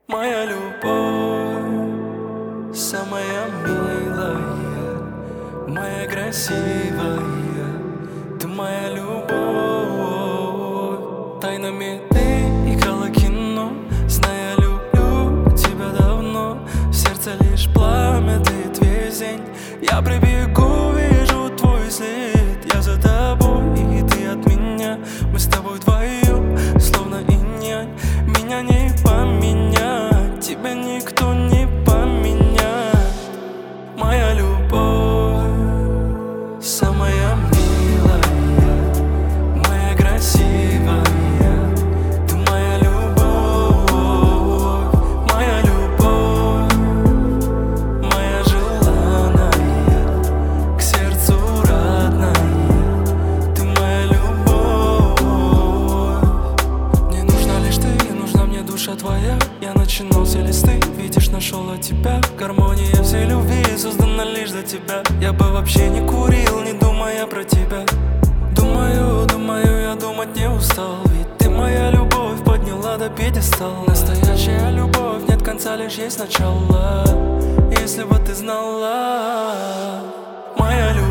Моя любовь, самая милая, моя красивая, ты моя любовь. Тайнами ты играла кино, зная, люблю тебя давно. В сердце лишь пламя, тлеет весь день. Я прибегу, вижу твой след. Я за тобой, и ты от меня. Мы с тобой вдвоем, словно инь-янь. Меня не поменять, тебя никто не поменяет. Моя любовь, самая милая, моя красивая, ты моя любовь. Моя любовь, моя желанная, к сердцу родная, ты моя любовь. Мне нужна лишь ты, нужна мне душа твоя. Я начинал все листы, видишь, нашел от тебя. Гармония всей любви создана лишь для тебя. Я бы вообще не курил, не думая про тебя. Думаю, я думать не устал. Ведь ты моя любовь подняла до пьедестала. Настоящая любовь, нет конца, лишь есть начало. Если бы ты знала, моя любовь.